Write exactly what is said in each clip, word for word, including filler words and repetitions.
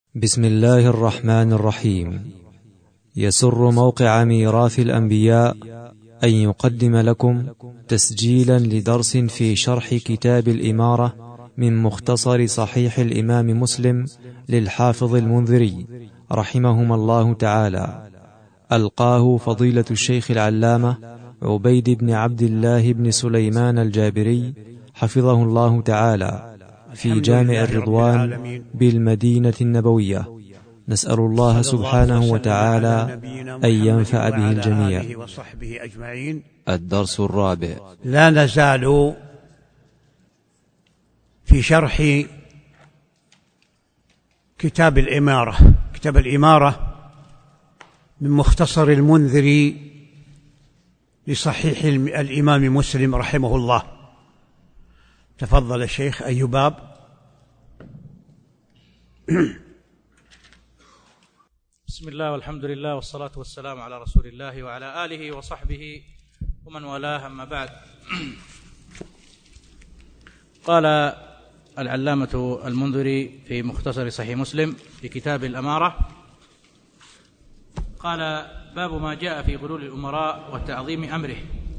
بسم الله الرحمن الرحيم. يسر موقع ميراث الأنبياء أن يقدم لكم تسجيلا لدرس في شرح كتاب الإمارة من مختصر صحيح الإمام مسلم للحافظ المنذري رحمهما الله تعالى. ألقاه فضيلة الشيخ العلامة عبيد بن عبد الله بن سليمان الجابري حفظه الله تعالى في جامع الرضوان بالمدينة النبوية. نسأل الله سبحانه وتعالى أن ينفع به الجميع. وصحبه أجمعين. الدرس الرابع. لا نزال في شرح كتاب الإمارة. كتاب الإمارة من مختصر المنذري لصحيح الإمام مسلم رحمه الله. تفضل الشيخ أيوباب. بسم الله والحمد لله والصلاة والسلام على رسول الله وعلى آله وصحبه ومن والاه، أما بعد. قال العلامة المنذري في مختصر صحيح مسلم في كتاب الأمارة، قال: باب ما جاء في غلول الأمراء وتعظيم أمره.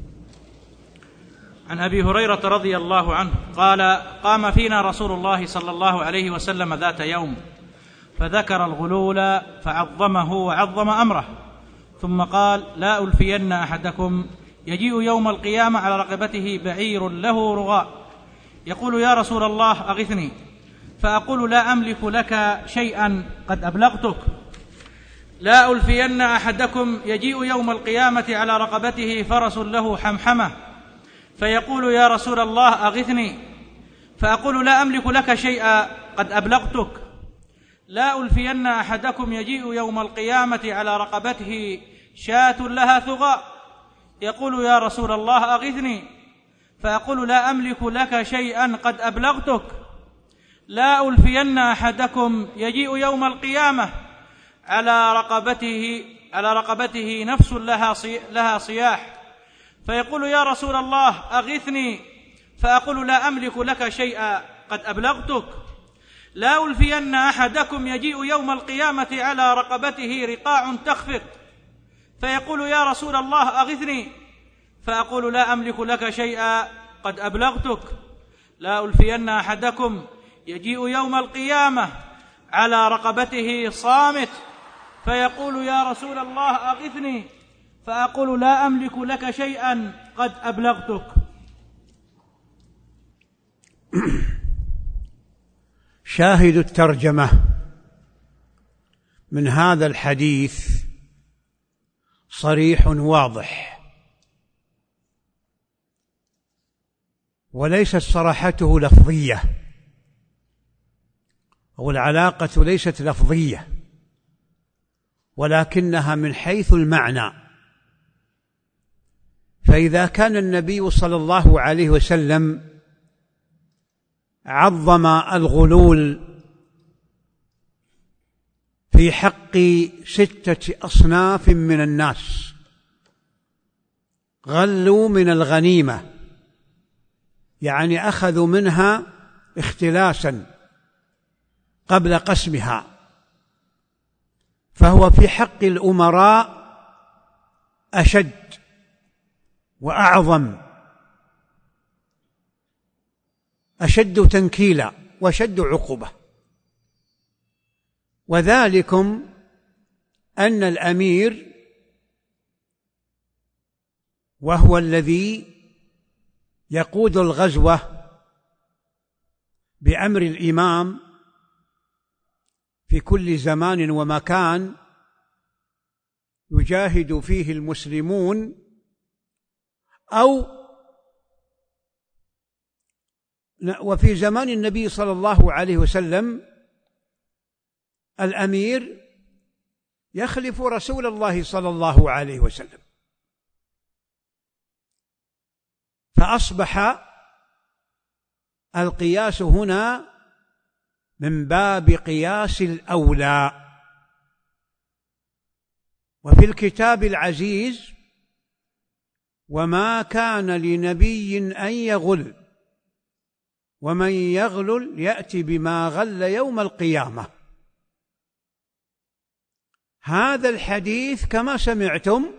عن أبي هريرة رضي الله عنه قال: قام فينا رسول الله صلى الله عليه وسلم ذات يوم فذكر الغلول فعظمه وعظم أمره، ثم قال: لا ألفين أحدكم يجيء يوم القيامة على رقبته بعير له رغاء، يقول: يا رسول الله أغثني، فأقول: لا أملك لك شيئا قد أبلغتك. لا ألفين أحدكم يجيء يوم القيامة على رقبته فرس له حمحمة، فيقول: يا رسول الله أغثني، فأقول: لا أملك لك شيئا قد أبلغتك. لا ألفين أحدكم يجيء يوم القيامة على رقبته شاة لها ثغاء، يقول: يا رسول الله أغثني، فأقول: لا أملك لك شيئا قد أبلغتك. لا ألفين أحدكم يجيء يوم القيامة على رقبته على رقبته نفس لها صي لها صياح، فيقول: يا رسول الله أغثني، فأقول: لا أملك لك شيئا قد أبلغتك. لا ألفين أحدكم يجيء يوم القيامة على رقبته رقاع تخفق، فيقول: يا رسول الله أغثني، فأقول: لا أملك لك شيئا قد أبلغتك. لا ألفين أحدكم يجيء يوم القيامة على رقبته صامت، فيقول: يا رسول الله أغثني، فأقول: لا أملك لك شيئا قد أبلغتك. شاهد الترجمة من هذا الحديث صريح واضح، وليست صراحته لفظية، أو العلاقة ليست لفظية، ولكنها من حيث المعنى. فإذا كان النبي صلى الله عليه وسلم عظم الغلول في حق ستة أصناف من الناس، غلوا من الغنيمة، يعني أخذوا منها اختلاسا قبل قسمها، فهو في حق الأمراء أشد وأعظم، أشد تنكيلا وأشد عقوبة. وذلكم أن الأمير، وهو الذي يقود الغزوة بأمر الإمام في كل زمان ومكان يجاهد فيه المسلمون، أو وفي زمان النبي صلى الله عليه وسلم الأمير يخلف رسول الله صلى الله عليه وسلم، فأصبح القياس هنا من باب قياس الأولى. وفي الكتاب العزيز: وما كان لنبي أن يغل ومن يغلل يأتي بما غل يوم القيامة. هذا الحديث كما سمعتم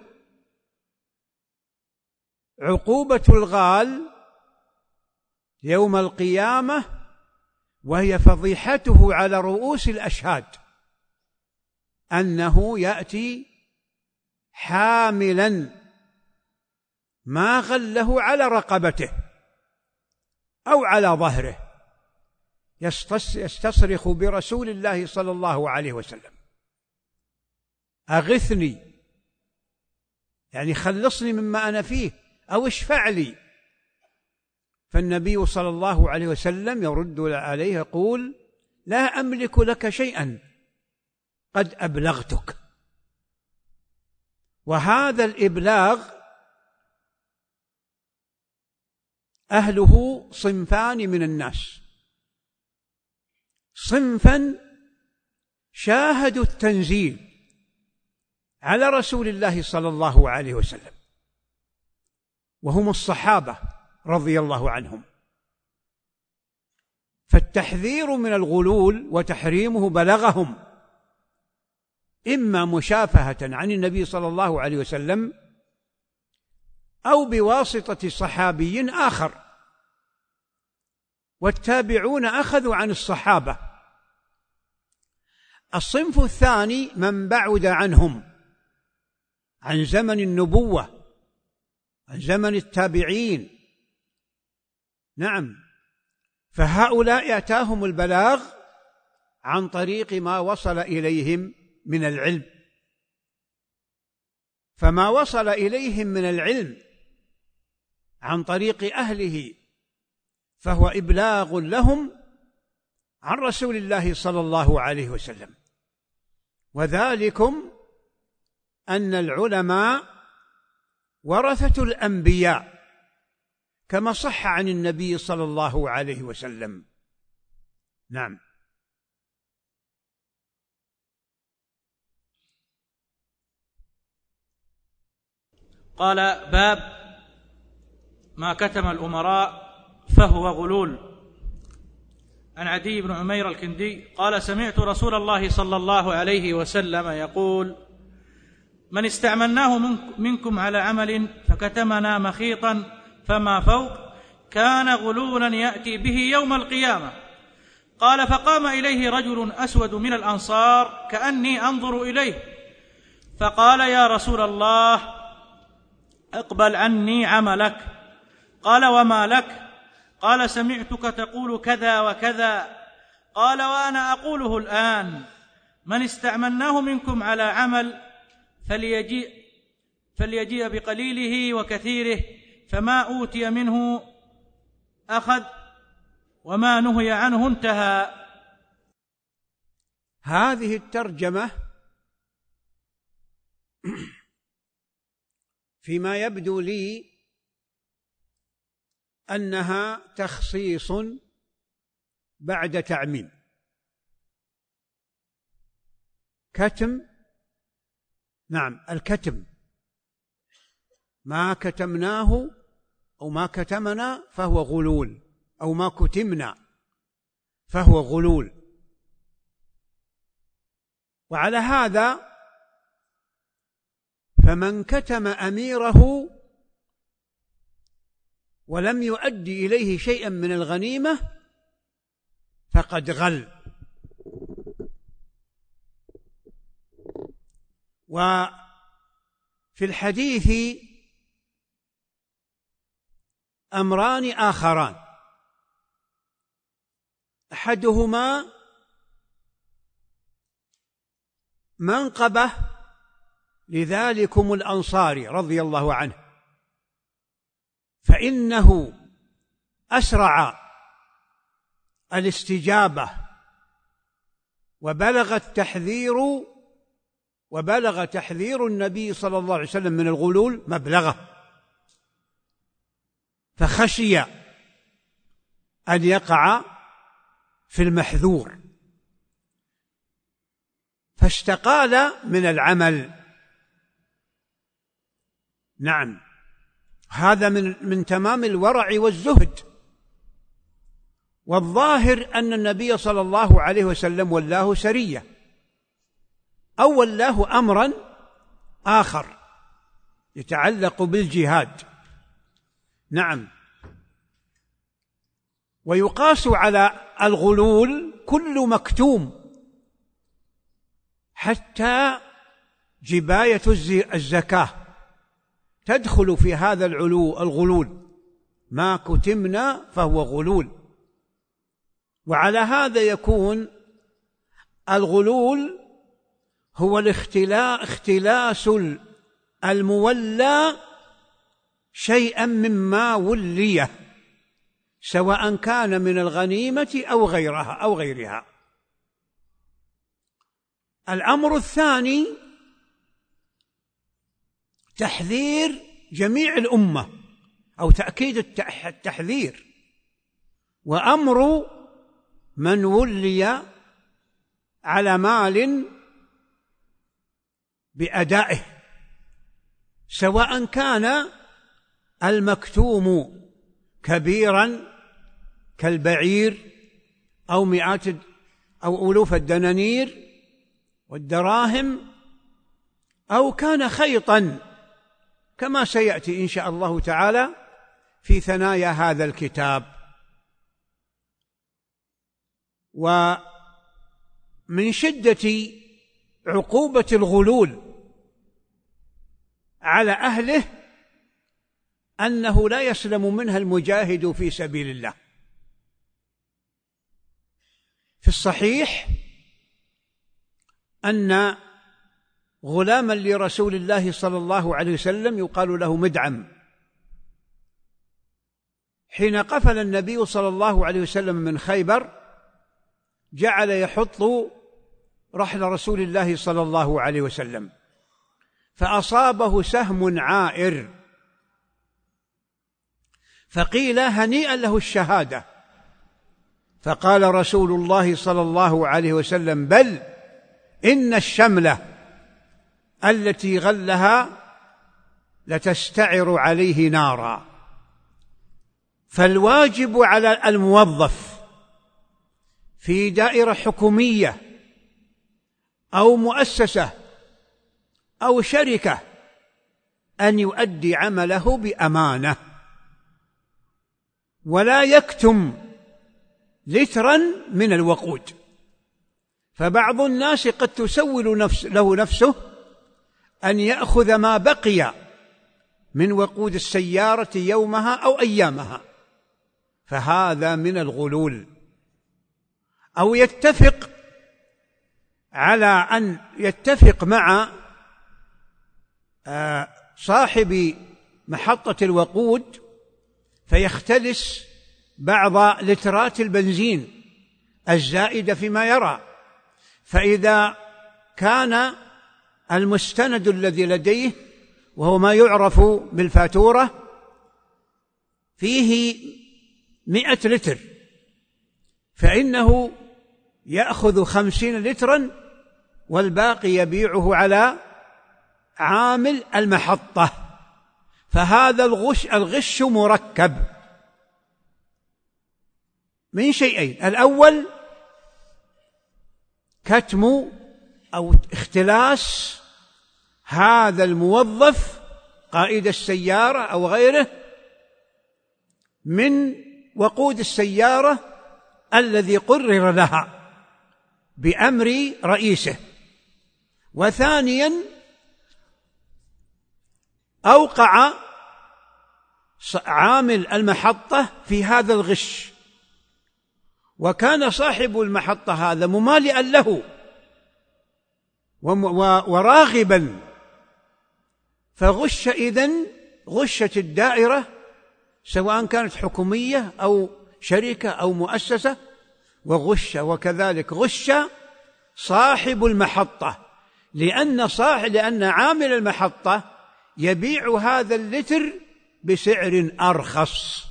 عقوبة الغال يوم القيامة، وهي فضيحته على رؤوس الأشهاد، أنه يأتي حاملا ما غله على رقبته أو على ظهره، يستصرخ برسول الله صلى الله عليه وسلم: أغثني، يعني خلصني مما أنا فيه، أو اشفع لي. فالنبي صلى الله عليه وسلم يرد عليه يقول: لا أملك لك شيئا، قد أبلغتك. وهذا الإبلاغ أهله صنفان من الناس: صنفا شاهدوا التنزيل على رسول الله صلى الله عليه وسلم، وهم الصحابة رضي الله عنهم، فالتحذير من الغلول وتحريمه بلغهم، إما مشافهة عن النبي صلى الله عليه وسلم أو بواسطة صحابي آخر، والتابعون أخذوا عن الصحابة. الصنف الثاني من بعد عنهم عن زمن النبوة، عن زمن التابعين، نعم، فهؤلاء أتاهم البلاغ عن طريق ما وصل إليهم من العلم، فما وصل إليهم من العلم عن طريق أهله فهو إبلاغ لهم عن رسول الله صلى الله عليه وسلم. وذلكم أن العلماء ورثة الأنبياء، كما صح عن النبي صلى الله عليه وسلم. نعم. قال: باب ما كتم الأمراء فهو غلول. عن عدي بن عمير الكندي قال: سمعت رسول الله صلى الله عليه وسلم يقول: من استعملناه منكم على عمل فكتمنا مخيطا فما فوق كان غلولا يأتي به يوم القيامة. قال: فقام إليه رجل أسود من الأنصار كأني أنظر إليه، فقال: يا رسول الله، اقبل عني عملك. قال: وما لك؟ قال: سمعتك تقول كذا وكذا. قال: وأنا أقوله الآن: من استعملناه منكم على عمل فليجيء, فليجيء بقليله وكثيره، فما أوتي منه أخذ وما نهي عنه انتهى. هذه الترجمة فيما يبدو لي أنها تخصيص بعد تعميم. كتم، نعم، الكتم، ما كتمناه أو ما كتمنا فهو غلول، أو ما كتمنا فهو غلول. وعلى هذا فمن كتم أميره ولم يؤدي إليه شيئا من الغنيمة فقد غل. وفي الحديث أمران آخران: أحدهما منقبة لذلكم الأنصاري رضي الله عنه، فإنه أسرع الاستجابة وبلغ التحذير وبلغ تحذير النبي صلى الله عليه وسلم من الغلول مبلغه، فخشي أن يقع في المحذور فاستقال من العمل. نعم، هذا من من تمام الورع والزهد. والظاهر أن النبي صلى الله عليه وسلم ولاه سرية أو ولاه أمرا آخر يتعلق بالجهاد. نعم. ويقاس على الغلول كل مكتوم، حتى جباية الزكاة تدخل في هذا العلو الغلول، ما كتمنا فهو غلول. وعلى هذا يكون الغلول هو الاختلاس المولى شيئا مما وليه، سواء كان من الغنيمة أو غيرها أو غيرها. الأمر الثاني تحذير جميع الأمة أو تأكيد التحذير، وأمر من ولي على مال بأدائه، سواء كان المكتوم كبيرا كالبعير أو مئات أو ألوف الدنانير والدراهم، أو كان خيطا كما سيأتي إن شاء الله تعالى في ثنايا هذا الكتاب. ومن شدة عقوبة الغلول على أهله أنه لا يسلم منها المجاهد في سبيل الله. في الصحيح أن غلاما لرسول الله صلى الله عليه وسلم يقال له مدعم، حين قفل النبي صلى الله عليه وسلم من خيبر جعل يحط رحل رسول الله صلى الله عليه وسلم، فأصابه سهم عائر، فقيل هنيئا له الشهادة، فقال رسول الله صلى الله عليه وسلم بل إن الشملة التي غلها لتستعر عليه نارا. فالواجب على الموظف في دائرة حكومية أو مؤسسة أو شركة أن يؤدي عمله بأمانة، ولا يكتم لترا من الوقود. فبعض الناس قد تسول نفس له نفسه أن يأخذ ما بقي من وقود السيارة يومها أو أيامها، فهذا من الغلول. أو يتفق على أن يتفق مع صاحب محطة الوقود فيختلس بعض لترات البنزين الزائدة فيما يرى، فإذا كان المستند الذي لديه وهو ما يعرف بالفاتورة فيه مئة لتر، فإنه يأخذ خمسين لترا والباقي يبيعه على عامل المحطة. فهذا الغش الغش مركب من شيئين: الأول كتم أو اختلاس هذا الموظف قائد السيارة أو غيره من وقود السيارة الذي قرر لها بأمر رئيسه. وثانيا أوقع عامل المحطة في هذا الغش، وكان صاحب المحطة هذا ممالئا له وراغبا، فغش إذن غشت الدائرة سواء كانت حكومية أو شركة أو مؤسسة، وغش وكذلك غش صاحب المحطة، لأن صاحب لأن عامل المحطة يبيع هذا اللتر بسعر أرخص.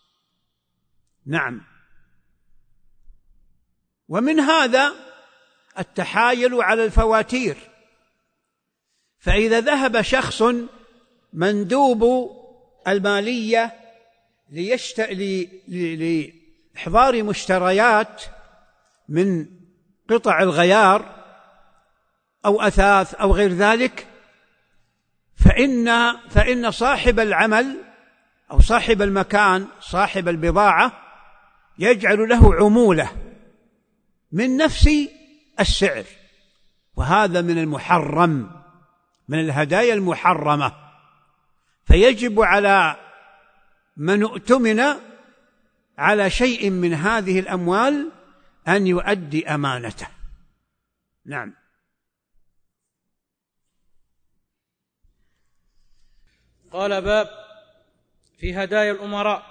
نعم. ومن هذا التحايل على الفواتير، فإذا ذهب شخص مندوب المالية ليشت... لإحضار مشتريات من قطع الغيار أو أثاث أو غير ذلك، فإن فإن صاحب العمل أو صاحب المكان صاحب البضاعة يجعل له عمولة من نفس السعر، وهذا من المحرم، من الهدايا المحرمة. فيجب على من اؤتمن على شيء من هذه الأموال أن يؤدي أمانته. نعم. قال: باب في هدايا الأمراء.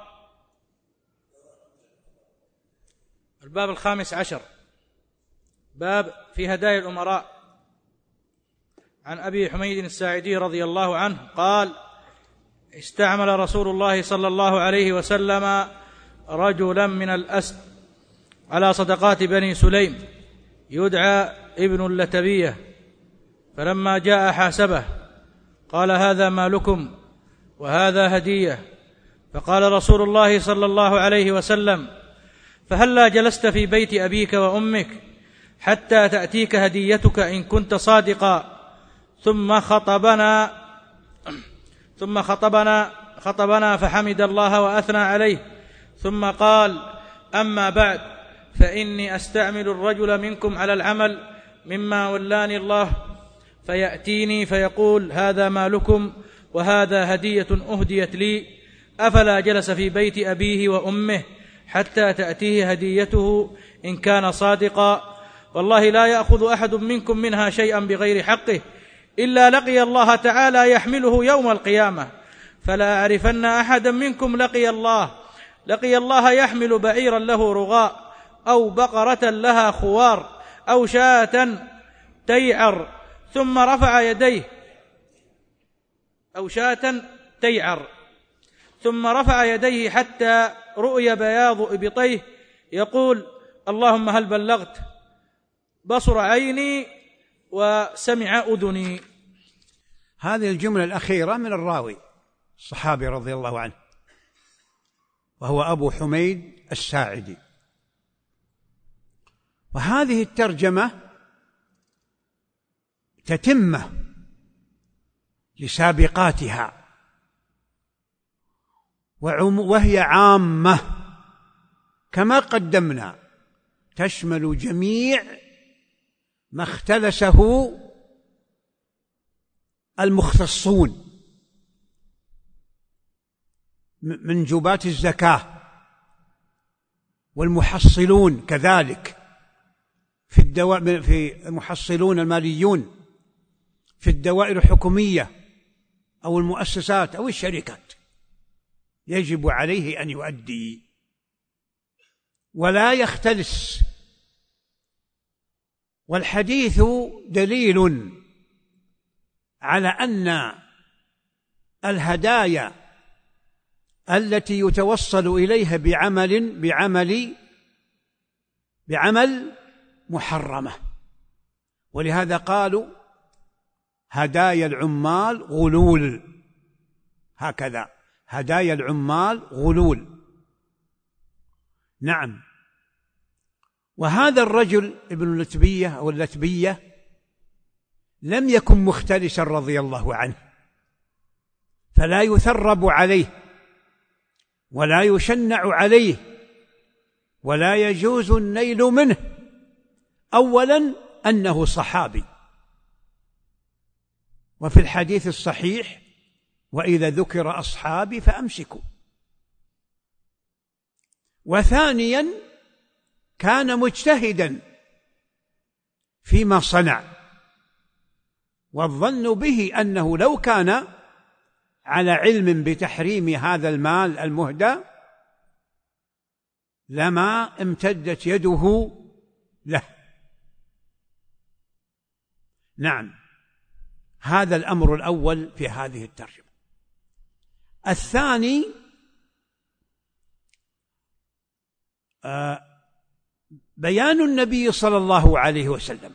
الباب الخامس عشر، باب في هدايا الأمراء. عن أبي حميد الساعدي رضي الله عنه قال: استعمل رسول الله صلى الله عليه وسلم رجلا من الأسد على صدقات بني سليم يدعى ابن اللتبية، فلما جاء حاسبه قال: هذا مالكم وهذا هدية. فقال رسول الله صلى الله عليه وسلم: فهلا جلست في بيت أبيك وأمك حتى تأتيك هديتك إن كنت صادقا؟ ثم خطبنا ثم خطبنا خطبنا فحمد الله وأثنى عليه، ثم قال: أما بعد، فإني أستعمل الرجل منكم على العمل مما ولاني الله، فيأتيني فيقول: هذا مالكم وهذا هدية أهديت لي. أفلا جلس في بيت أبيه وأمه حتى تأتيه هديته إن كان صادقا؟ والله لا يأخذ أحد منكم منها شيئا بغير حقه إلا لقي الله تعالى يحمله يوم القيامة. فلا أعرفن أحدا منكم لقي الله لقي الله يحمل بعيرا له رغاء أو بقرة لها خوار أو شاة تيعر ثم رفع يديه أو شاة تيعر ثم رفع يديه حتى رؤي بياض إبطيه يقول: اللهم هل بلغت؟ بصر عيني وسمع أذني. هذه الجملة الأخيرة من الراوي الصحابي رضي الله عنه، وهو أبو حميد الساعدي. وهذه الترجمة تتمة لسابقاتها، وهي عامة كما قدمنا، تشمل جميع ما اختلسه المختصون من جبات الزكاة، والمحصلون كذلك في الدوائر، في المحصلون الماليون في الدوائر الحكومية أو المؤسسات أو الشركات، يجب عليه أن يؤدي ولا يختلس. والحديث دليل على أن الهدايا التي يتوصل إليها بعمل بعمل بعمل محرمة، ولهذا قالوا هدايا العمال غلول، هكذا هدايا العمال غلول. نعم. وهذا الرجل ابن اللتبية أو اللتبية لم يكن مختلسا رضي الله عنه، فلا يثرب عليه ولا يشنع عليه ولا يجوز النيل منه. أولا أنه صحابي، وفي الحديث الصحيح: وإذا ذكر أصحابي فأمسكوا. وثانيا كان مجتهدا فيما صنع، والظن به أنه لو كان على علم بتحريم هذا المال المهدى لما امتدت يده له. نعم. هذا الأمر الأول في هذه الترجمة. الثاني آه بيان النبي صلى الله عليه وسلم،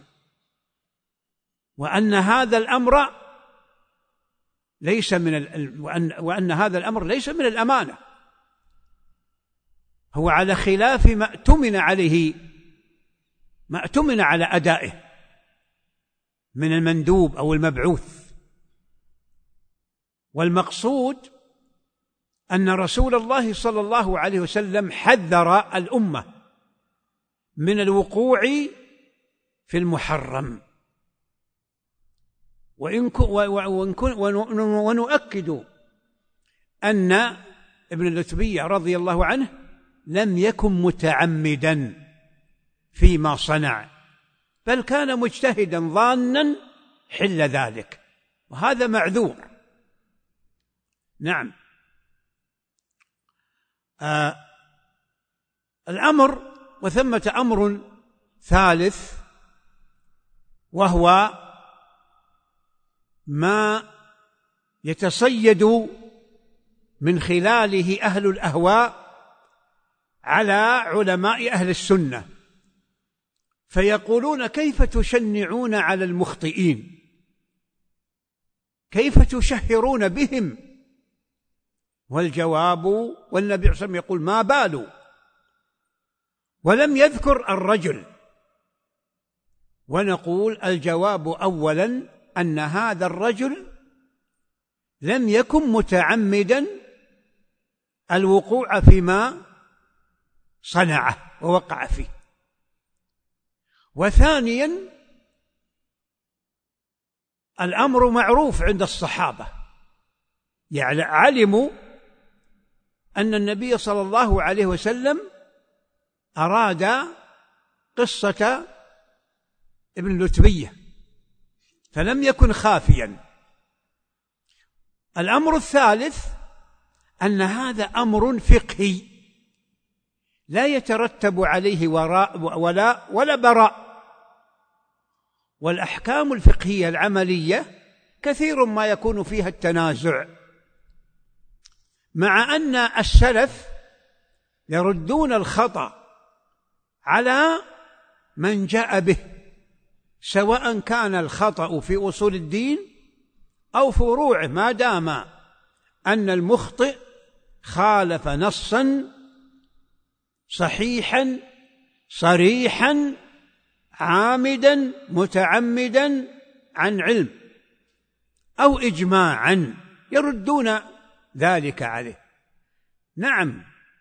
وأن هذا الأمر ليس من ال... وأن... وأن هذا الأمر ليس من الأمانة، هو على خلاف ما اؤتمن عليه، ما اؤتمن على أدائه من المندوب أو المبعوث. والمقصود أن رسول الله صلى الله عليه وسلم حذر الأمة من الوقوع في المحرم. وإن ونؤكد أن ابن اللتبية رضي الله عنه لم يكن متعمدا فيما صنع، بل كان مجتهدا ظانا حل ذلك، وهذا معذور. نعم. آه الأمر وثمة أمر ثالث، وهو ما يتصيد من خلاله أهل الأهواء على علماء أهل السنة، فيقولون: كيف تشنعون على المخطئين؟ كيف تشهرون بهم؟ والجواب، والنبي صلى الله عليه وسلم يقول: ما بالوا، ولم يذكر الرجل. ونقول: الجواب أولا أن هذا الرجل لم يكن متعمدا الوقوع فيما صنعه ووقع فيه. وثانيا الأمر معروف عند الصحابة، يعني علموا أن النبي صلى الله عليه وسلم أراد قصة ابن اللتبية، فلم يكن خافيا. الأمر الثالث أن هذا أمر فقهي لا يترتب عليه وراء ولا ولا براء. والأحكام الفقهية العملية كثير ما يكون فيها التنازع، مع أن السلف يردون الخطأ على من جاء به، سواء كان الخطأ في أصول الدين أو فروعه، ما دام أن المخطئ خالف نصا صحيحا صريحا عامدا متعمدا عن علم أو إجماعا، يردون ذلك عليه. نعم،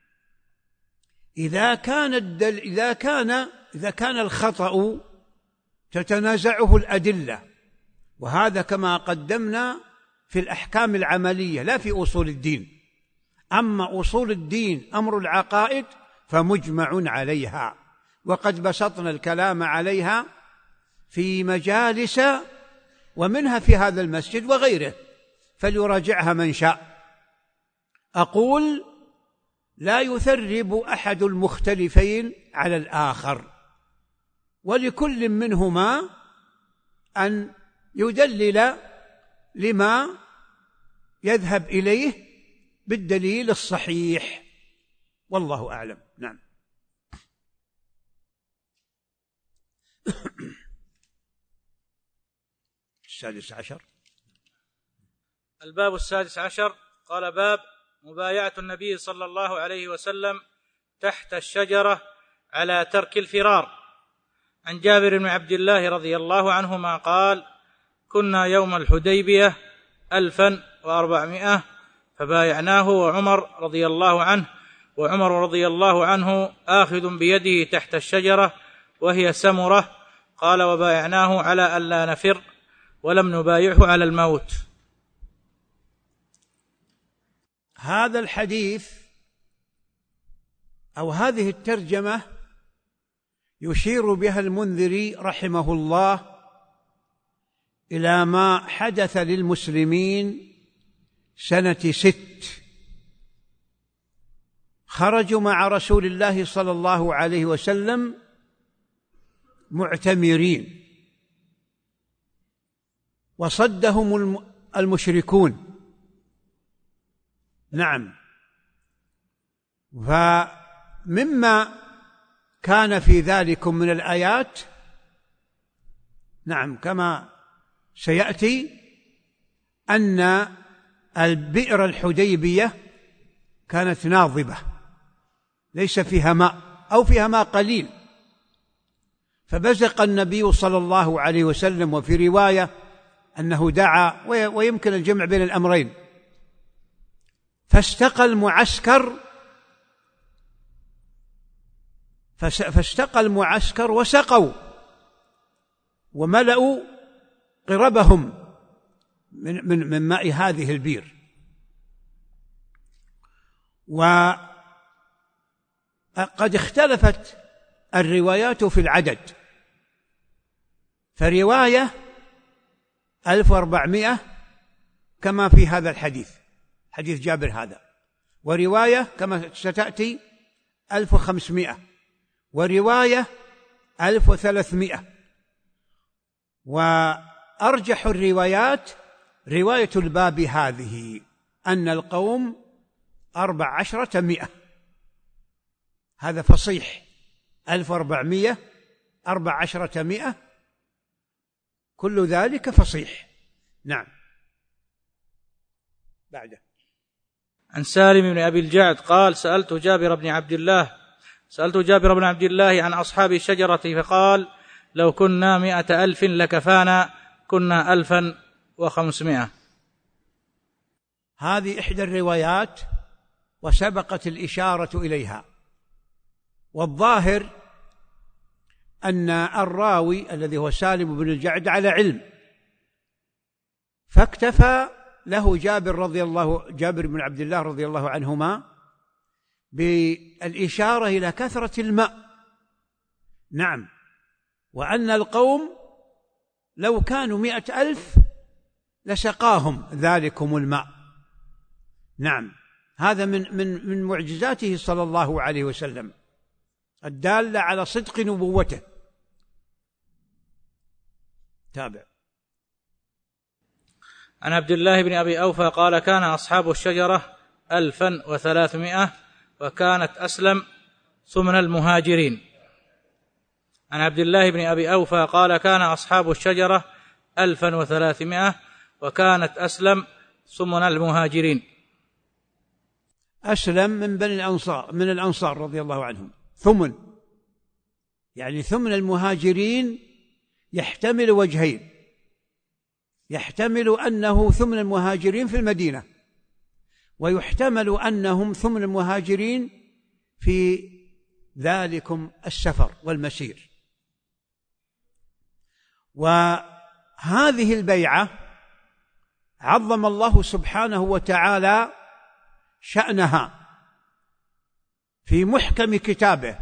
إذا كان الدل إذا كان إذا كان الخطأ تتنازعه الأدلة، وهذا كما قدمنا في الأحكام العملية لا في أصول الدين. أما أصول الدين أمر العقائد فمجمع عليها، وقد بسطنا الكلام عليها في مجالس ومنها في هذا المسجد وغيره، فليراجعها من شاء. أقول: لا يثرب أحد المختلفين على الآخر، ولكل منهما أن يدلل لما يذهب إليه بالدليل الصحيح، والله أعلم. نعم. السادس عشر. الباب السادس عشر. قال: باب مبايعة النبي صلى الله عليه وسلم تحت الشجرة على ترك الفرار. عن جابر بن عبد الله رضي الله عنهما قال: كنا يوم الحديبية ألفا وأربعمائة فبايعناه وعمر رضي الله عنه وعمر رضي الله عنه آخذ بيده تحت الشجرة وهي سمرة. قال: وبايعناه على ألا نفر ولم نبايعه على الموت. هذا الحديث أو هذه الترجمة يشير بها المنذري رحمه الله إلى ما حدث للمسلمين سنة ست، خرجوا مع رسول الله صلى الله عليه وسلم معتمرين، وصدهم المشركون. نعم. فمما كان في ذلك من الآيات، نعم، كما سيأتي، أن البئر الحديبية كانت ناضبة ليس فيها ماء أو فيها ماء قليل، فبزق النبي صلى الله عليه وسلم، وفي رواية أنه دعا، ويمكن الجمع بين الأمرين، فاستقى المعسكر فاستقى المعسكر وسقوا وملأوا قربهم من, من, من ماء هذه البير. وقد اختلفت الروايات في العدد، فرواية ألف وأربعمائة كما في هذا الحديث، حديث جابر هذا، ورواية كما ستأتي ألف وخمسمائة، ورواية ألف وثلاثمائة. وأرجح الروايات رواية الباب هذه، أن القوم أربع عشرة مئة، هذا فصيح، ألف وأربعمائة أربع عشرة مئة، كل ذلك فصيح. نعم. بعده عن سالم بن أبي الجعد قال سألت جابر بن عبد الله سألت جابر بن عبد الله عن أصحاب الشجرة فقال لو كنا مئة ألف لكفانا، كنا ألفا وخمسمائة. هذه إحدى الروايات وسبقت الإشارة إليها، والظاهر أن الراوي الذي هو سالم بن الجعد على علم، فاكتفى له جابر رضي الله جابر بن عبد الله رضي الله عنهما بالإشارة إلى كثرة الماء. نعم، وأن القوم لو كانوا مئة ألف لسقاهم ذلكم الماء. نعم، هذا من من من معجزاته صلى الله عليه وسلم الدالة على صدق نبوته. تابع. عن عبد الله بن أبي أوفى قال كان أصحاب الشجرة ألفا وثلاثمائة وكانت أسلم ثمن المهاجرين. عن عبد الله بن أبي أوفى قال كان أصحاب الشجرة ألفا وثلاثمائة وكانت أسلم ثمن المهاجرين. أسلم من بني الأنصار، من الأنصار رضي الله عنهم، ثمن يعني ثمن المهاجرين يحتمل وجهين، يحتمل أنه ثمن المهاجرين في المدينة، ويحتمل أنهم ثمن المهاجرين في ذلكم السفر والمسير. وهذه البيعة عظم الله سبحانه وتعالى شأنها في محكم كتابه،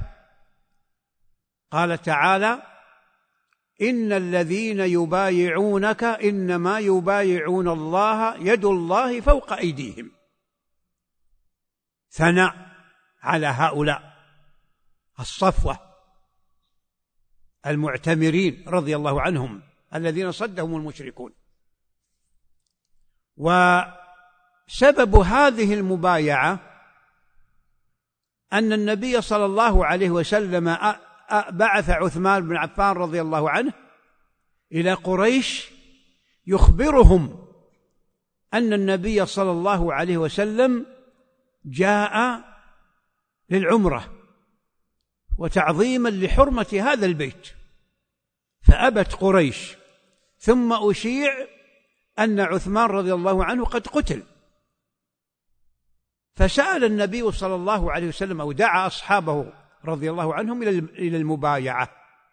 قال تعالى إن الذين يبايعونك إنما يبايعون الله يد الله فوق أيديهم، ثناء على هؤلاء الصفوة المعتمرين رضي الله عنهم الذين صدهم المشركون. وسبب هذه المبايعة أن النبي صلى الله عليه وسلم بعث عثمان بن عفان رضي الله عنه إلى قريش يخبرهم أن النبي صلى الله عليه وسلم جاء للعمرة وتعظيما لحرمة هذا البيت، فأبت قريش، ثم أشيع أن عثمان رضي الله عنه قد قتل، فسأل النبي صلى الله عليه وسلم أو دعا أصحابه رضي الله عنهم إلى المبايعة.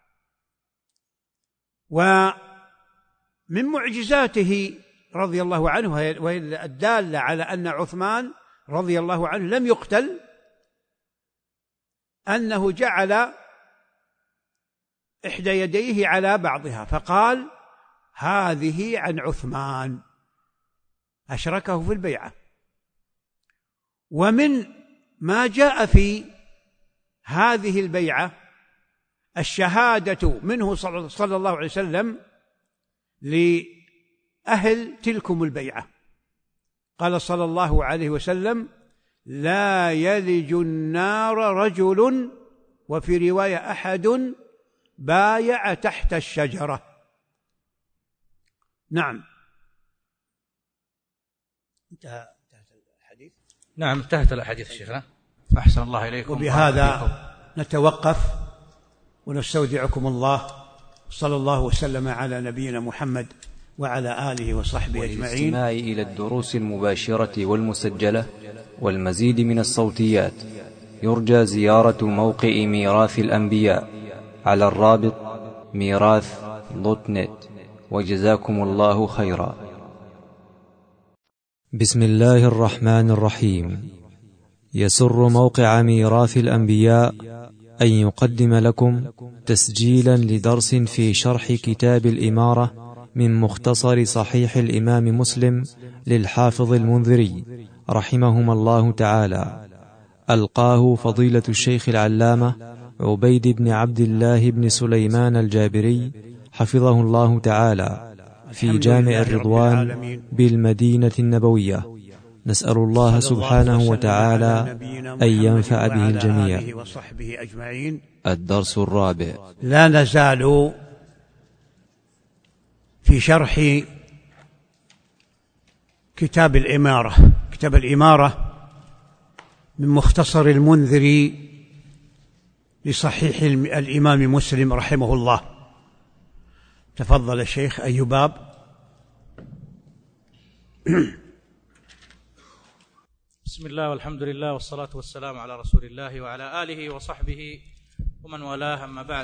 ومن معجزاته رضي الله عنه وهي الدالة على أن عثمان رضي الله عنه لم يقتل أنه جعل إحدى يديه على بعضها فقال هذه عن عثمان، أشركه في البيعة. ومن ما جاء في هذه البيعة الشهادة منه صلى الله عليه وسلم لأهل تلكم البيعة، قال صلى الله عليه وسلم لا يلج النار رجل، وفي رواية أحد بايع تحت الشجرة. نعم. انتهى الحديث. نعم انتهت الحديث شيخنا، أحسن الله إليكم. وبهذا نتوقف ونستودعكم الله. صلى الله وسلم على نبينا محمد وعلى آله وصحبه أجمعين. والاستماع إلى الدروس المباشرة والمسجلة والمزيد من الصوتيات يرجى زيارة موقع ميراث الأنبياء على الرابط ميراث دوت نت. وجزاكم الله خيرا. بسم الله الرحمن الرحيم. يسر موقع ميراث الأنبياء أن يقدم لكم تسجيلا لدرس في شرح كتاب الإمارة من مختصر صحيح الإمام مسلم للحافظ المنذري رحمهما الله تعالى. ألقاه فضيلة الشيخ العلامة عبيد بن عبد الله بن سليمان الجابري حفظه الله تعالى في جامع الرضوان بالمدينة النبوية. نسأل الله سبحانه وتعالى أن ينفع به الجميع. الدرس الرابع. لا نزال في شرح كتاب الإمارة. كتاب الإمارة من مختصر المنذري لصحيح الإمام مسلم رحمه الله. تفضل الشيخ أي باب؟ بسم الله والحمد لله والصلاة والسلام على رسول الله وعلى آله وصحبه ومن والاه، أما بعد.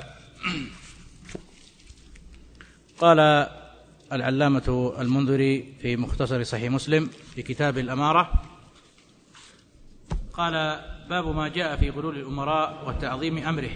قال العلامة المنذري في مختصر صحيح مسلم في كتاب الأمارة، قال: باب ما جاء في غلول الأمراء وتعظيم أمره.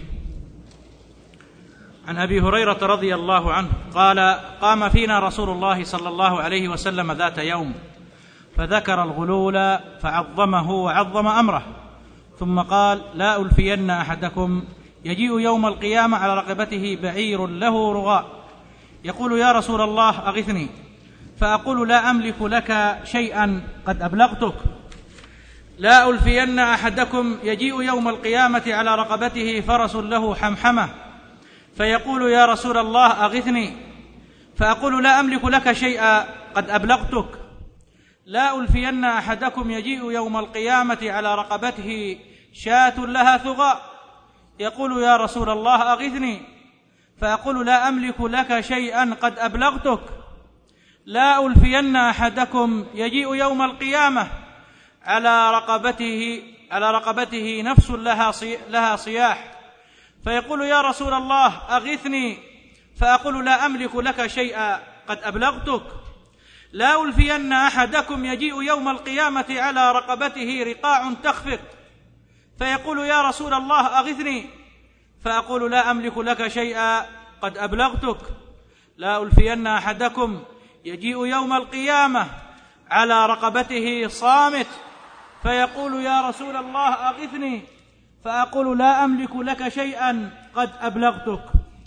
عن أبي هريرة رضي الله عنه قال: قام فينا رسول الله صلى الله عليه وسلم ذات يوم فذكر الغلول فعظمه وعظم أمره، ثم قال: لا ألفين أحدكم يجيء يوم القيامة على رقبته بعير له رغاء، يقول: يا رسول الله أغثني، فأقول: لا أملك لك شيئا قد أبلغتك. لا ألفين أحدكم يجيء يوم القيامة على رقبته فرس له حمحمة، فيقول: يا رسول الله أغثني، فأقول: لا أملك لك شيئا قد أبلغتك. لا ألفين أحدكم يجيء يوم القيامة على رقبته شاة لها ثغاء، يقول: يا رسول الله أغثني، فأقول: لا أملك لك شيئا قد أبلغتك. لا ألفين أحدكم يجيء يوم القيامة على رقبته على رقبته نفس لها صي لها صياح، فيقول: يا رسول الله أغثني، فأقول: لا أملك لك شيئا قد أبلغتك. لا ألفين أحدكم يجيء يوم القيامة على رقبته رقاع تخفق، فيقول: يا رسول الله أغثني، فأقول: لا أملك لك شيئا قد أبلغتك. لا ألفين أحدكم يجيء يوم القيامة على رقبته صامت، فيقول: يا رسول الله أغثني، فأقول: لا أملك لك شيئا قد أبلغتك.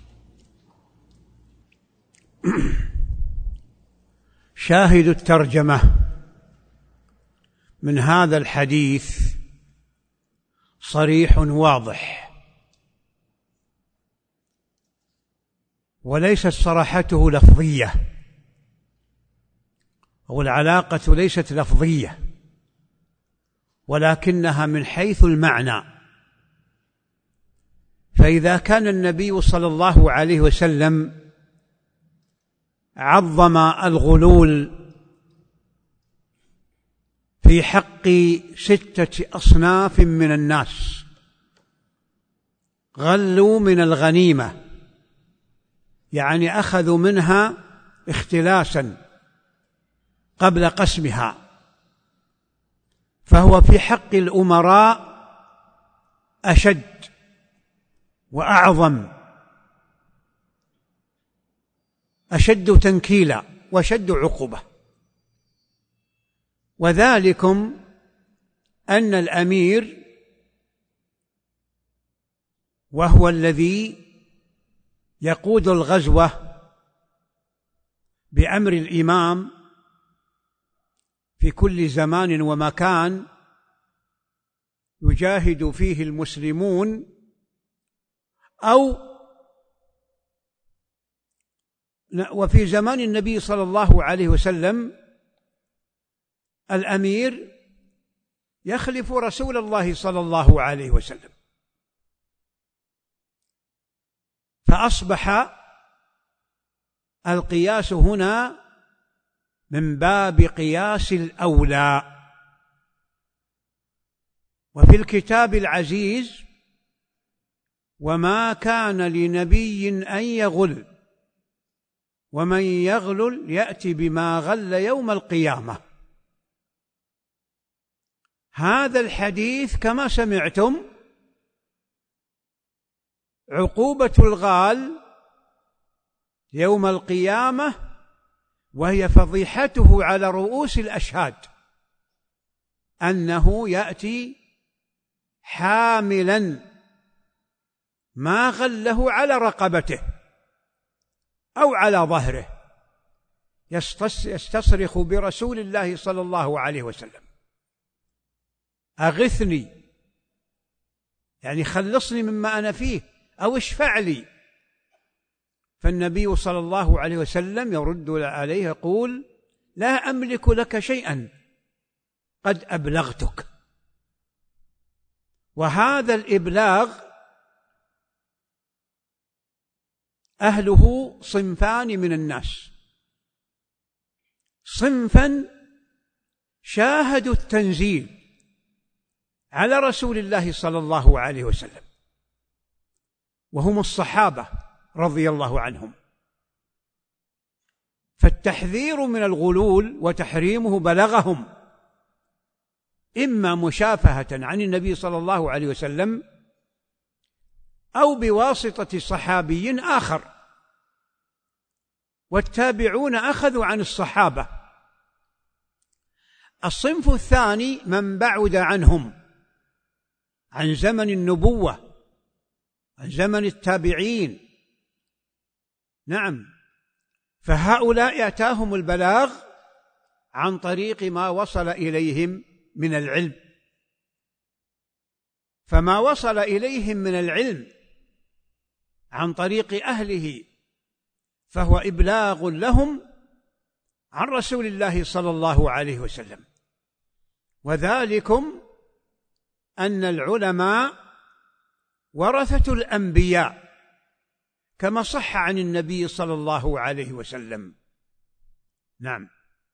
شاهد الترجمة من هذا الحديث صريح واضح، وليست صراحته لفظية، أو العلاقة ليست لفظية، ولكنها من حيث المعنى. فإذا كان النبي صلى الله عليه وسلم عظم الغلول في حق ستة أصناف من الناس، غلوا من الغنيمة، يعني أخذوا منها اختلاسا قبل قسمها، فهو في حق الأمراء أشد وأعظم، أشد تنكيلا وأشد عقوبة. وذلكم أن الأمير وهو الذي يقود الغزوة بأمر الإمام في كل زمان ومكان يجاهد فيه المسلمون، أو وفي زمان النبي صلى الله عليه وسلم الأمير يخلف رسول الله صلى الله عليه وسلم، فأصبح القياس هنا من باب قياس الأولى. وفي الكتاب العزيز: وما كان لنبي أن يغل ومن يغلل يأتي بما غل يوم القيامة. هذا الحديث كما سمعتم عقوبة الغال يوم القيامة، وهي فضيحته على رؤوس الأشهاد، أنه يأتي حاملا ما غله على رقبته أو على ظهره، يستصرخ برسول الله صلى الله عليه وسلم: أغثني، يعني خلصني مما أنا فيه، أو اشفع لي. فالنبي صلى الله عليه وسلم يرد عليه يقول: لا أملك لك شيئا، قد أبلغتك. وهذا الإبلاغ أهله صنفان من الناس: صنفا شاهدوا التنزيل على رسول الله صلى الله عليه وسلم، وهم الصحابة رضي الله عنهم، فالتحذير من الغلول وتحريمه بلغهم، إما مشافهة عن النبي صلى الله عليه وسلم أو بواسطة صحابي آخر، والتابعون أخذوا عن الصحابة. الصنف الثاني من بعد عنهم عن زمن النبوة، عن زمن التابعين، نعم، فهؤلاء أتاهم البلاغ عن طريق ما وصل إليهم من العلم. فما وصل إليهم من العلم عن طريق أهله فهو إبلاغ لهم عن رسول الله صلى الله عليه وسلم. وذلكم أن العلماء ورثة الأنبياء، كما صح عن النبي صلى الله عليه وسلم. نعم.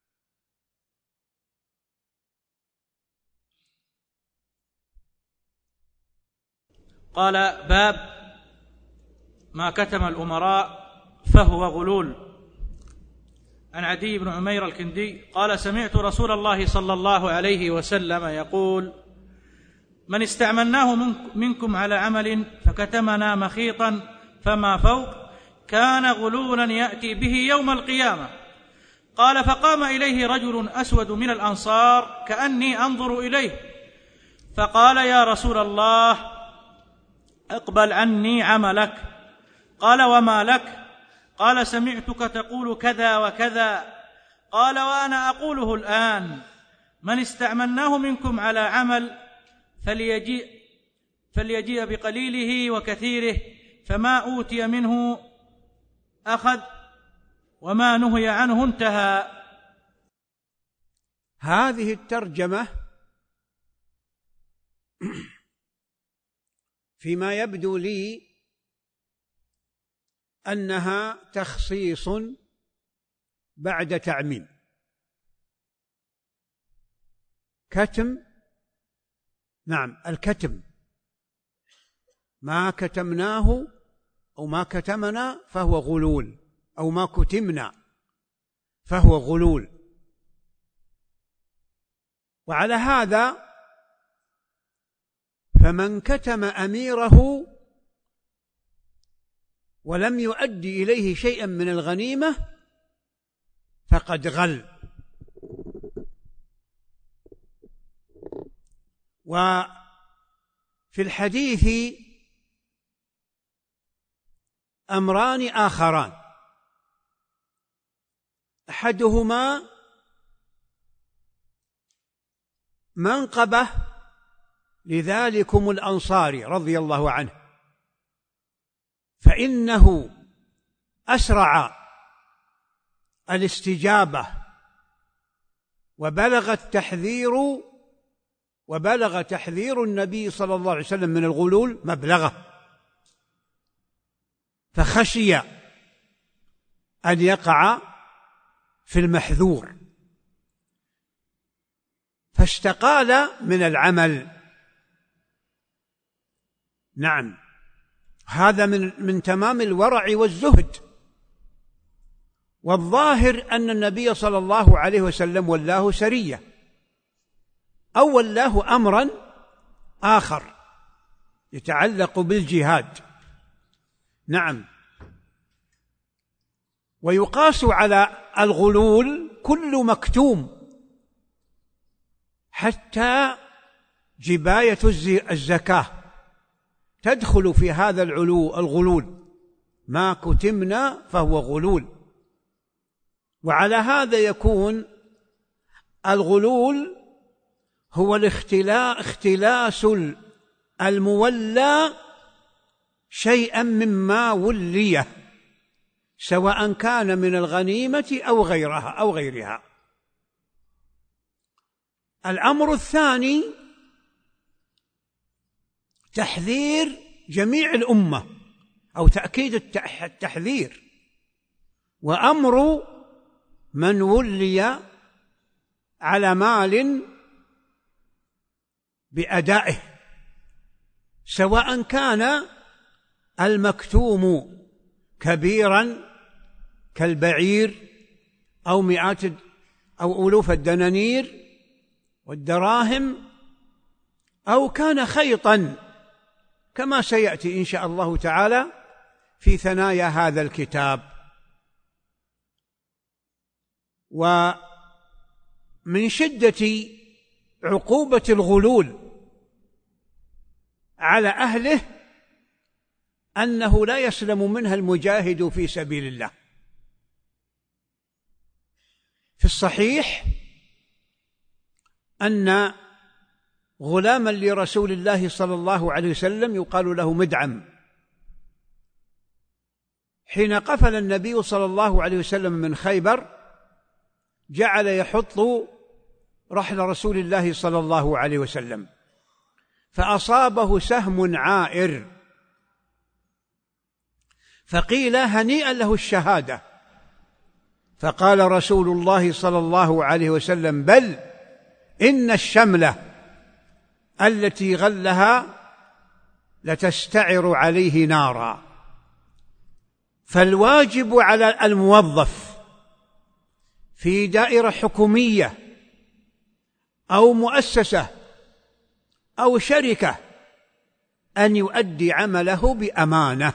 قال: باب ما كتم الأمراء فهو غلول. عن عدي بن عمير الكندي قال: سمعت رسول الله صلى الله عليه وسلم يقول: من استعملناه منكم على عمل فكتمنا مخيطا فما فوق كان غلولا يأتي به يوم القيامة. قال: فقام إليه رجل أسود من الأنصار كأني أنظر إليه، فقال: يا رسول الله، اقبل عني عملك. قال: وما لك؟ قال: سمعتك تقول كذا وكذا. قال: وأنا أقوله الآن: من استعملناه منكم على عمل فليجيء, فليجيء بقليله وكثيره، فما أوتي منه أخذ وما نهي عنه انتهى. هذه الترجمة فيما يبدو لي أنها تخصيص بعد تعميم. كتم، نعم، الكتم، ما كتمناه أو ما كتمنا فهو غلول، أو ما كتمنا فهو غلول. وعلى هذا فمن كتم أميره ولم يؤدي إليه شيئا من الغنيمة فقد غل. وفي الحديث أمران آخران: أحدهما منقبة لذلكم الأنصاري رضي الله عنه، فإنه أسرع الاستجابة وبلغ التحذير وبلغ تحذير النبي صلى الله عليه وسلم من الغلول مبلغه. فخشي أن يقع في المحذور فاستقال من العمل. نعم، هذا من من تمام الورع والزهد. والظاهر أن النبي صلى الله عليه وسلم ولاه سرية أو ولاه أمرا آخر يتعلق بالجهاد. نعم. ويقاس على الغلول كل مكتوم حتى جباية الزكاة تدخل في هذا العلو الغلول، ما كتمنا فهو غلول. وعلى هذا يكون الغلول هو الاختلاس المولى شيئا مما وليه، سواء كان من الغنيمة أو غيرها أو غيرها. الأمر الثاني تحذير جميع الأمة أو تأكيد التحذير، وأمر من ولي على مال بأدائه، سواء كان المكتوم كبيرا كالبعير أو مئات أو ألوف الدنانير والدراهم، أو كان خيطا كما سيأتي إن شاء الله تعالى في ثنايا هذا الكتاب. ومن شدة عقوبة الغلول على أهله أنه لا يسلم منها المجاهد في سبيل الله. في الصحيح أن غلاما لرسول الله صلى الله عليه وسلم يقال له مدعم، حين قفل النبي صلى الله عليه وسلم من خيبر جعل يحط رحل رسول الله صلى الله عليه وسلم، فأصابه سهم عائر، فقيل هنيئا له الشهادة، فقال رسول الله صلى الله عليه وسلم بل إن الشملة التي غلها لتستعر عليه نارا. فالواجب على الموظف في دائرة حكومية أو مؤسسة أو شركة أن يؤدي عمله بأمانة،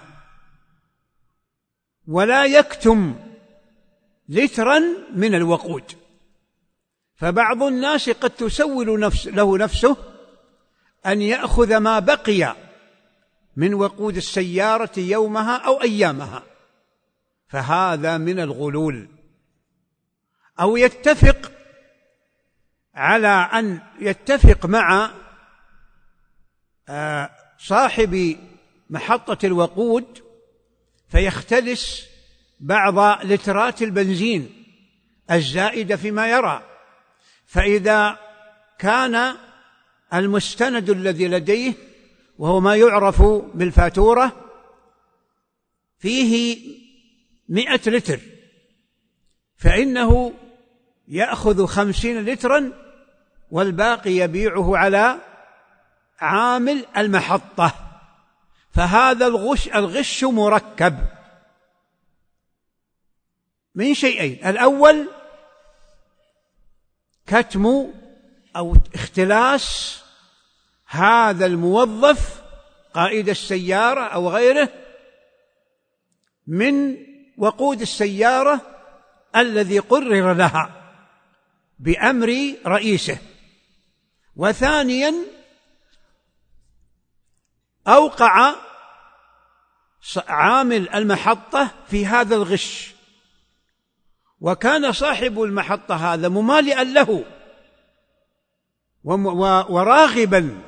ولا يكتم لترا من الوقود. فبعض الناس قد تسول نفس له نفسه أن يأخذ ما بقي من وقود السيارة يومها أو أيامها، فهذا من الغلول. أو يتفق على أن يتفق مع صاحب محطة الوقود فيختلس بعض لترات البنزين الزائدة فيما يرى، فإذا كان المستند الذي لديه وهو ما يعرف بالفاتورة فيه مئة لتر، فإنه يأخذ خمسين لترا والباقي يبيعه على عامل المحطة. فهذا الغش الغش مركب من شيئين: الأول كتم أو اختلاس هذا الموظف قائد السيارة أو غيره من وقود السيارة الذي قرر لها بأمر رئيسه. وثانيا أوقع عامل المحطة في هذا الغش، وكان صاحب المحطة هذا ممالئا له وراغبا،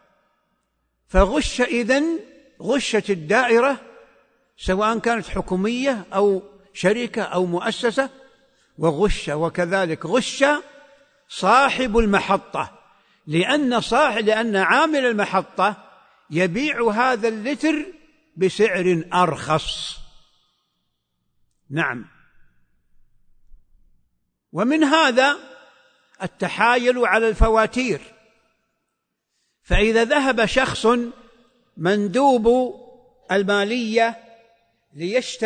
فغش إذن غشت الدائرة سواء كانت حكومية أو شركة أو مؤسسة، وغش وكذلك غش صاحب المحطة، لأن صاحب لأن عامل المحطة يبيع هذا اللتر بسعر أرخص. نعم. ومن هذا التحايل على الفواتير، فإذا ذهب شخص مندوب المالية ليشت...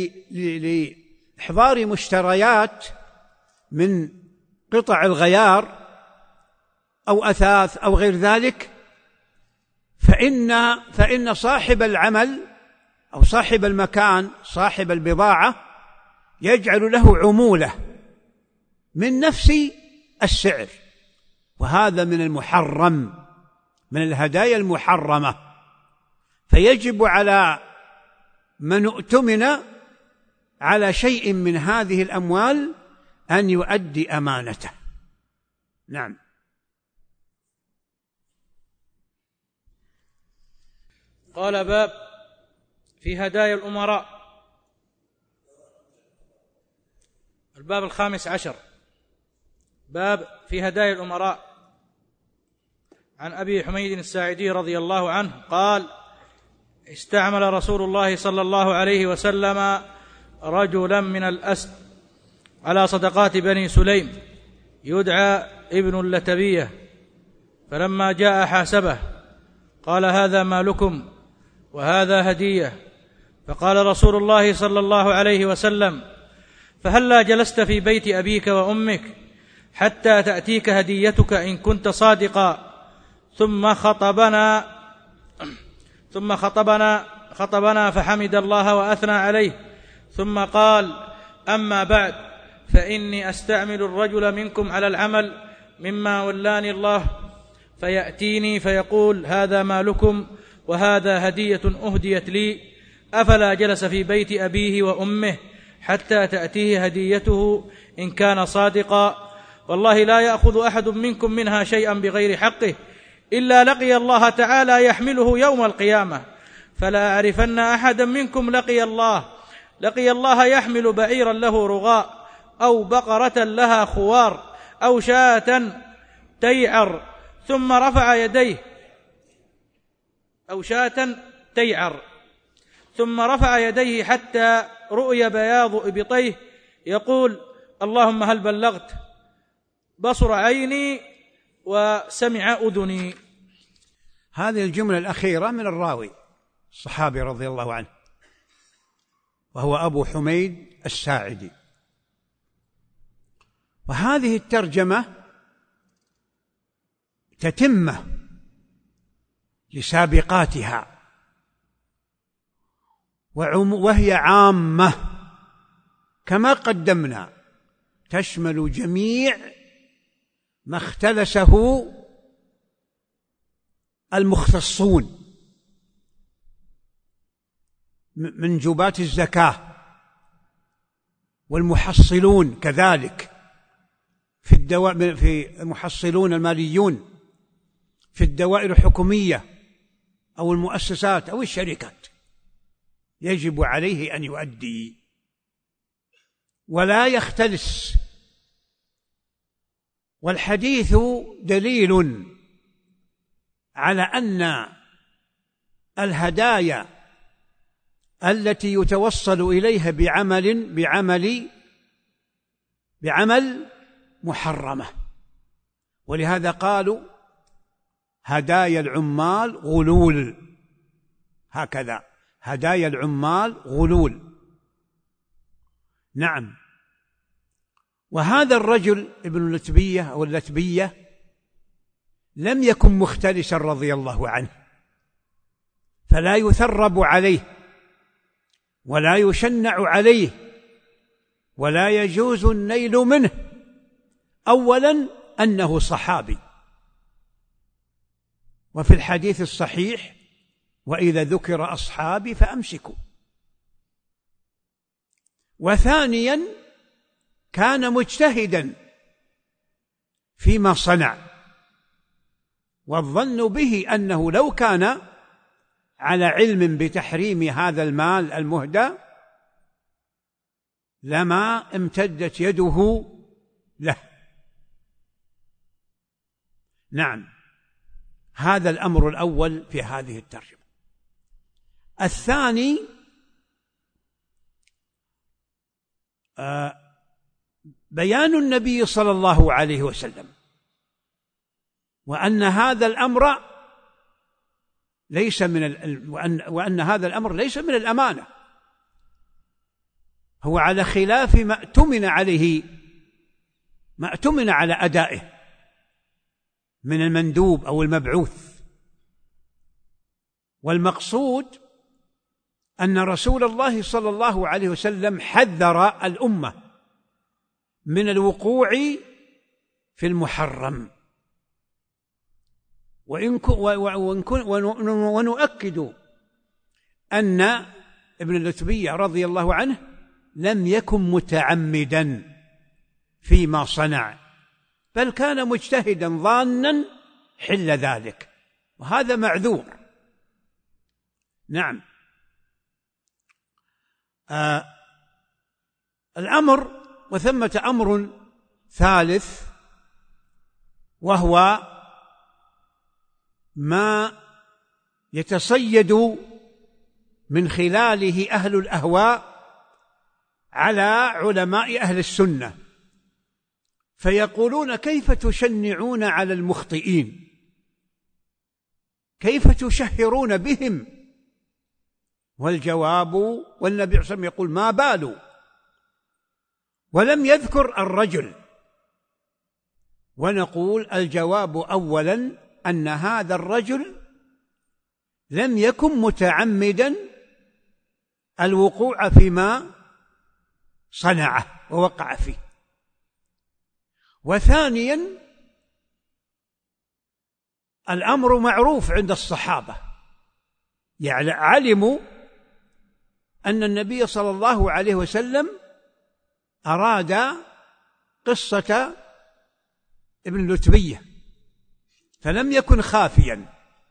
لإحضار مشتريات من قطع الغيار أو أثاث أو غير ذلك، فإن فإن صاحب العمل أو صاحب المكان صاحب البضاعة يجعل له عمولة من نفس السعر، وهذا من المحرم، من الهدايا المحرمة. فيجب على من اؤتمن على شيء من هذه الأموال أن يؤدي أمانته. نعم. قال: باب في هدايا الأمراء. الباب الخامس عشر، باب في هدايا الأمراء. عن أبي حميد الساعدي رضي الله عنه قال: استعمل رسول الله صلى الله عليه وسلم رجلا من الأسد على صدقات بني سليم يدعى ابن اللتبية، فلما جاء حاسبه قال: هذا مالكم وهذا هدية. فقال رسول الله صلى الله عليه وسلم: فهلا جلست في بيت أبيك وأمك حتى تأتيك هديتك إن كنت صادقا. ثم خطبنا ثم خطبنا خطبنا فحمد الله وأثنى عليه، ثم قال: أما بعد، فإني أستعمل الرجل منكم على العمل مما ولاني الله، فيأتيني فيقول: هذا مالكم وهذا هدية أهديت لي. أفلا جلس في بيت أبيه وأمه حتى تأتيه هديته إن كان صادقا؟ والله لا يأخذ أحد منكم منها شيئا بغير حقه إلا لقي الله تعالى يحمله يوم القيامة. فلا أعرفن أحدا منكم لقي الله لقي الله يحمل بعيرا له رغاء أو بقرة لها خوار أو شاة تيعر ثم رفع يديه أو شاة تيعر ثم رفع يديه حتى رؤي بياض إبطيه يقول: اللهم هل بلغت؟ بصر عيني وسمع أذني. هذه الجملة الأخيرة من الراوي الصحابي رضي الله عنه، وهو أبو حميد الساعدي. وهذه الترجمة تتمة لسابقاتها، وهي عامة كما قدمنا، تشمل جميع ما اختلسه المختصون من جبات الزكاة، والمحصلون كذلك في الدوائر، في المحصلون الماليون في الدوائر الحكومية أو المؤسسات أو الشركات، يجب عليه أن يؤدي ولا يختلس. والحديث دليل على أن الهدايا التي يتوصل إليها بعمل بعمل بعمل محرمة، ولهذا قالوا هدايا العمال غلول، هكذا هدايا العمال غلول. نعم. وهذا الرجل ابن اللتبية أو اللتبية لم يكن مختلسا رضي الله عنه، فلا يثرب عليه ولا يشنع عليه ولا يجوز النيل منه. أولا أنه صحابي، وفي الحديث الصحيح: وإذا ذكر أصحابي فأمسكوا. وثانيا كان مجتهدا فيما صنع، والظن به أنه لو كان على علم بتحريم هذا المال المهدى لما امتدت يده له. نعم. هذا الأمر الأول في هذه الترجمة. الثاني بيان النبي صلى الله عليه وسلم، وأن هذا الأمر ليس من ال... وأن... وأن هذا الأمر ليس من الأمانة، هو على خلاف ما اؤتمن عليه، ما اؤتمن على أدائه من المندوب أو المبعوث. والمقصود أن رسول الله صلى الله عليه وسلم حذر الأمة من الوقوع في المحرم. وإن ونؤكد أن ابن اللتبية رضي الله عنه لم يكن متعمدا فيما صنع، بل كان مجتهدا ظانا حل ذلك، وهذا معذور. نعم. آه الأمر، وثمة أمر ثالث، وهو ما يتصيد من خلاله أهل الأهواء على علماء أهل السنة، فيقولون: كيف تشنعون على المخطئين؟ كيف تشهرون بهم؟ والجواب، والنبي صلى الله عليه وسلم يقول: ما بالوا، ولم يذكر الرجل. ونقول: الجواب أولا أن هذا الرجل لم يكن متعمدا الوقوع فيما صنعه ووقع فيه. وثانيا الأمر معروف عند الصحابة، يعني علموا أن النبي صلى الله عليه وسلم أراد قصة ابن اللتبية، فلم يكن خافيا.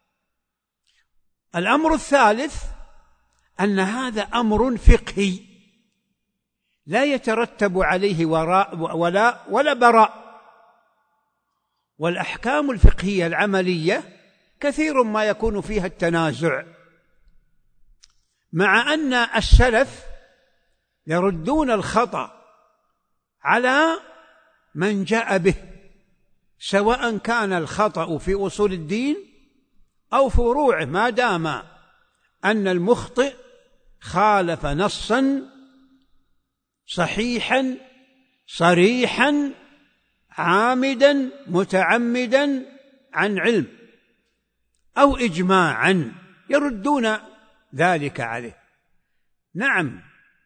الأمر الثالث أن هذا أمر فقهي لا يترتب عليه وراء ولا ولا براء، والأحكام الفقهية العملية كثير ما يكون فيها التنازع، مع أن السلف يردون الخطأ على من جاء به، سواء كان الخطأ في أصول الدين أو فروعه، ما دام أن المخطئ خالف نصا صحيحا صريحا عامدا متعمدا عن علم أو إجماعا، يردون ذلك عليه. نعم،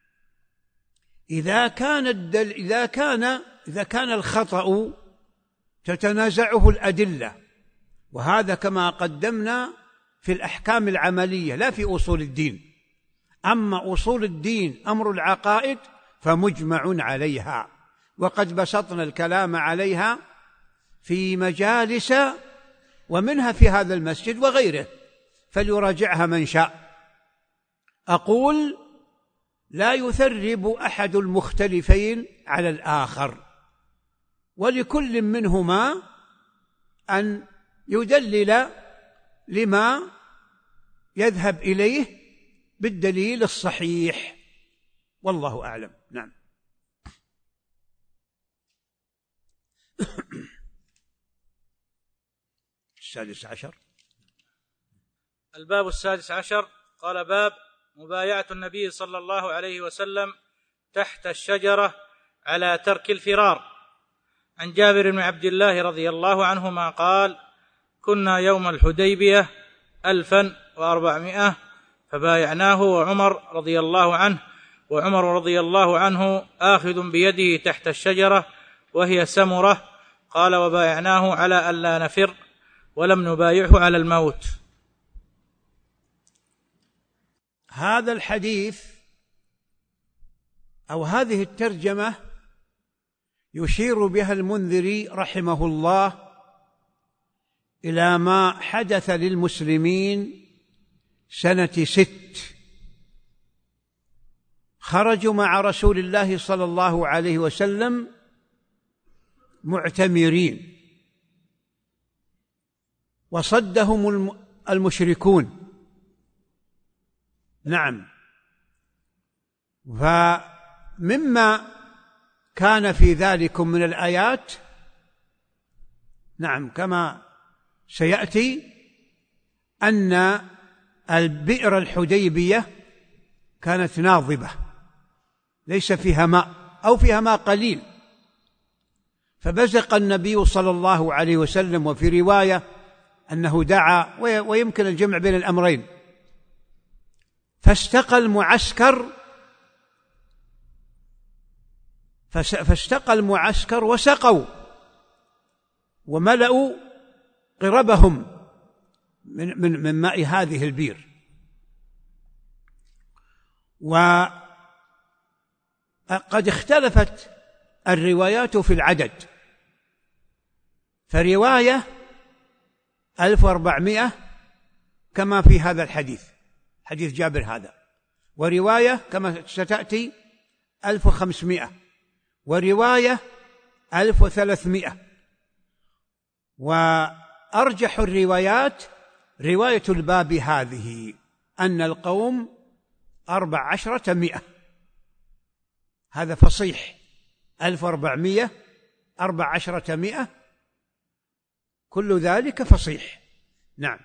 إذا كان الدل إذا كان إذا كان الخطأ تتنازعه الأدلة، وهذا كما قدمنا في الأحكام العملية لا في أصول الدين. أما أصول الدين أمر العقائد فمجمع عليها، وقد بسطنا الكلام عليها في مجالس ومنها في هذا المسجد وغيره، فليراجعها من شاء. أقول: لا يثرب أحد المختلفين على الآخر، ولكل منهما أن يدلل لما يذهب إليه بالدليل الصحيح، والله أعلم. نعم. السادس عشر. الباب السادس عشر. قال: باب مبايعة النبي صلى الله عليه وسلم تحت الشجرة على ترك الفرار. عن جابر بن عبد الله رضي الله عنهما قال: كنا يوم الحديبية ألفا وأربعمائة فبايعناه وعمر رضي الله عنه وعمر رضي الله عنه آخذ بيده تحت الشجرة وهي سمرة. قال: وبايعناه على ألا نفر ولم نبايعه على الموت. هذا الحديث أو هذه الترجمة يشير بها المنذري رحمه الله إلى ما حدث للمسلمين سنة ست، خرجوا مع رسول الله صلى الله عليه وسلم معتمرين، وصدهم المشركون، نعم. فمما كان في ذلك من الآيات نعم كما سيأتي أن البئر الحديبية كانت ناضبة ليس فيها ماء أو فيها ماء قليل، فبزق النبي صلى الله عليه وسلم، وفي رواية أنه دعا، ويمكن الجمع بين الأمرين، فاستقى المعسكر فاستقى المعسكر وسقوا وملأوا قربهم من, من, من ماء هذه البير. وقد اختلفت الروايات في العدد، فرواية ألف وأربعمائة كما في هذا الحديث، حديث جابر هذا، ورواية كما ستأتي ألف وخمسمائة، ورواية ألف وثلاثمائة. وأرجح الروايات رواية الباب هذه أن القوم أربع عشرة مئة، هذا فصيح، ألف وأربعمائة أربع عشرة مئة، كل ذلك فصيح. نعم.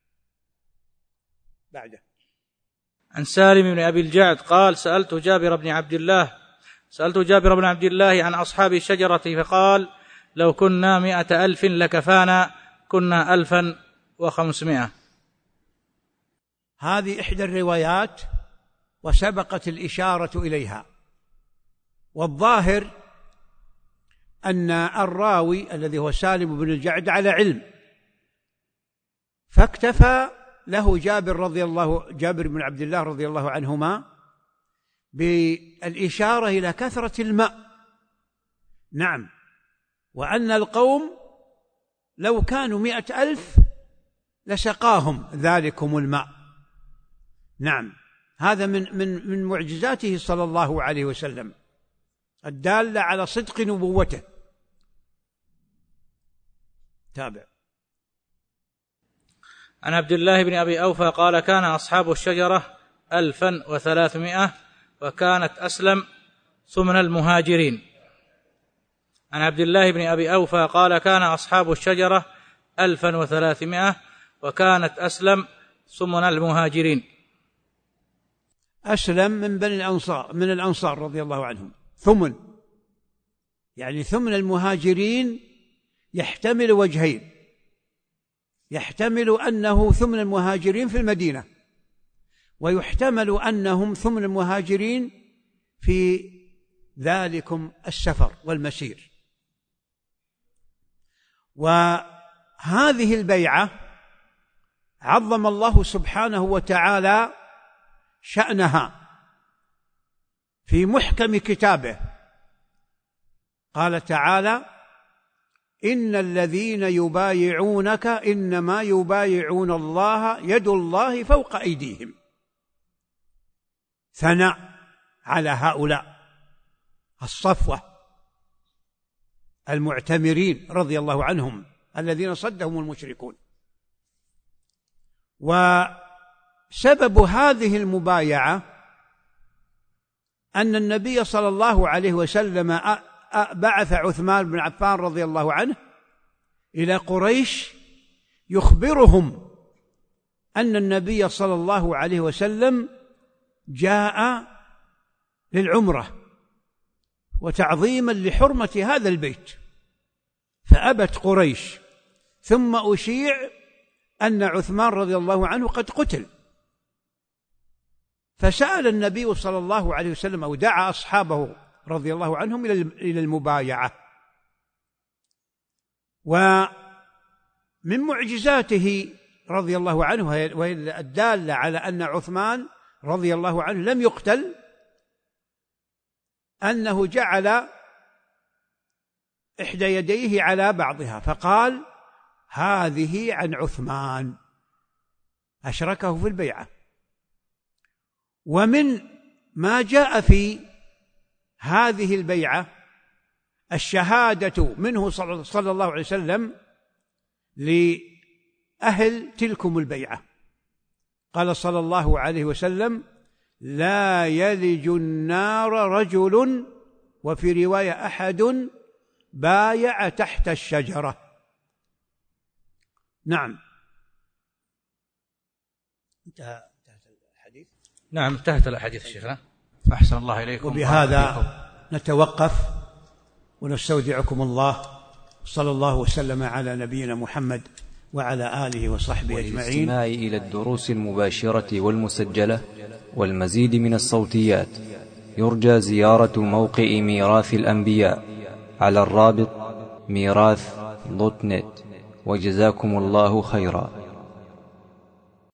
بعده عن سالم بن أبي الجعد قال سألت جابر بن عبد الله سألت جابر بن عبد الله عن أصحاب الشجرة فقال لو كنا مئة ألف لكفانا، كنا ألفا وخمسمائة. هذه إحدى الروايات وسبقت الإشارة إليها، والظاهر أن الراوي الذي هو سالم بن الجعد على علم، فاكتفى له جابر رضي الله جابر بن عبد الله رضي الله عنهما بالإشارة إلى كثرة الماء. نعم. وأن القوم لو كانوا مئة ألف لسقاهم ذلكم الماء. نعم. هذا من من من معجزاته صلى الله عليه وسلم الدالة على صدق نبوته. تابع. عن عبد الله بن أبي أوفى قال كان أصحاب الشجرة ألفا وثلاثمائة وكانت أسلم ثمن المهاجرين. عن عبد الله بن أبي أوفى قال كان أصحاب الشجرة ألفا وثلاثمائة وكانت أسلم ثمن المهاجرين. أسلم من بني الأنصار، من الأنصار رضي الله عنهم. ثمن يعني ثمن المهاجرين يحتمل وجهين، يحتمل أنه ثمن المهاجرين في المدينة، ويحتمل أنهم ثمن المهاجرين في ذلكم السفر والمسير. وهذه البيعة عظم الله سبحانه وتعالى شأنها في محكم كتابه. قال تعالى إن الذين يبايعونك إنما يبايعون الله يد الله فوق أيديهم، ثناء على هؤلاء الصفوة المعتمرين رضي الله عنهم الذين صدهم المشركون. وسبب هذه المبايعة أن النبي صلى الله عليه وسلم بعث عثمان بن عفان رضي الله عنه إلى قريش يخبرهم أن النبي صلى الله عليه وسلم جاء للعمرة وتعظيما لحرمة هذا البيت، فأبت قريش، ثم أشيع أن عثمان رضي الله عنه قد قتل، فسأل النبي صلى الله عليه وسلم أو دعا أصحابه رضي الله عنهم إلى المبايعة. ومن معجزاته رضي الله عنه وهي الدالة على أن عثمان رضي الله عنه لم يقتل أنه جعل إحدى يديه على بعضها فقال هذه عن عثمان، أشركه في البيعة. ومن ما جاء في هذه البيعة الشهادة منه صلى الله عليه وسلم لأهل تلكم البيعة، قال صلى الله عليه وسلم: لا يلج النار رجل، وفي رواية أحد، بايع تحت الشجرة. نعم. انتهى الحديث. نعم، انتهت الأحاديث شيخنا، أحسن الله إليكم. وبهذا نتوقف ونستودعكم الله، صلى الله وسلم على نبينا محمد وعلى آله وصحبه أجمعين. والاستماع إلى الدروس المباشرة والمسجلة والمزيد من الصوتيات يرجى زيارة موقع ميراث الأنبياء على الرابط ميراث دوت نت. وجزاكم الله خيرا.